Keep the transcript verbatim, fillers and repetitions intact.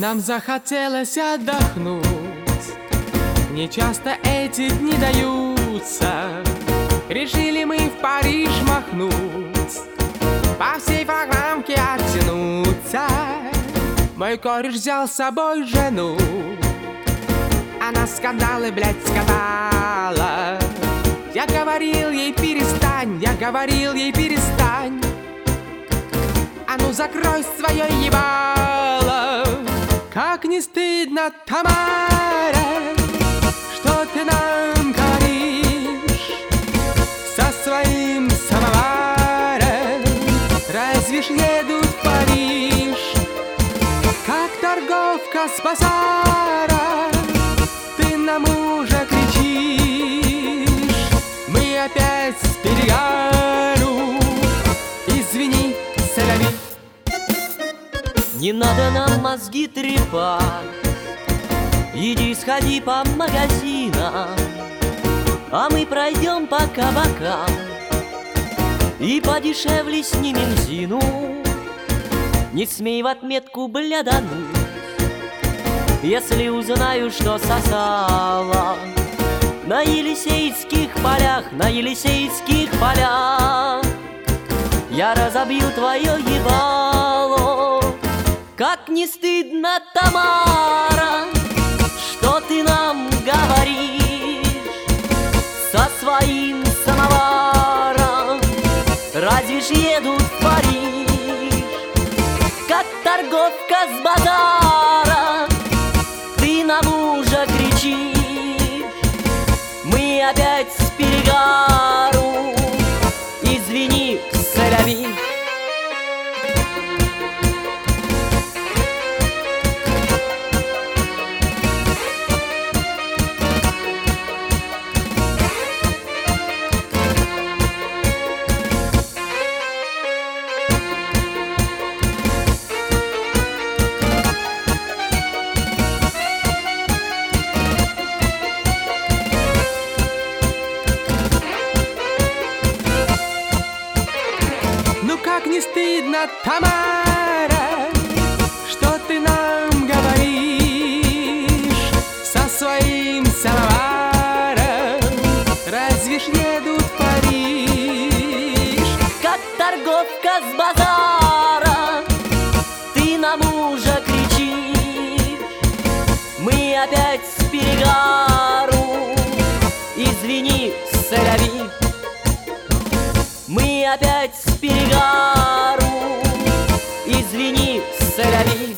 Нам захотелось отдохнуть, не часто эти дни даются. Решили мы в Париж махнуть, по всей программке оттянуться. Мой кореш взял с собой жену, она скандалы, блядь, скатала. Я говорил ей перестань, я говорил ей перестань. А ну закрой свое ебало. Как не стыдно, Тамара, что ты нам говоришь со своим самоваром. Разве ж едут в Париж, как торговка с базара? Ты на мужа кричишь, мы опять с перегару. Извини, сэляви. Не надо нам мозги трепать, иди сходи по магазинам, а мы пройдем по кабакам и подешевле снимем зину. Не смей в отметку блядануть, если узнаю, что сосала на Елисейских полях, на Елисейских полях. Я разобью твое ебало. Как не стыдно, Тамара, что ты нам говоришь со своим самоваром. Разве ж едут в Париж, как торговка с базара? Ты на мужа кричишь, мы опять с перегару. Извини, сэляви. Как не стыдно, Тамара, что ты нам говоришь со своим самоваром. Разве ж едут в Париж, как торговка с базара? Ты на мужа кричишь, мы опять с перегару. Извини, сэляви. Мы опять с перегару. Извини, сэляви.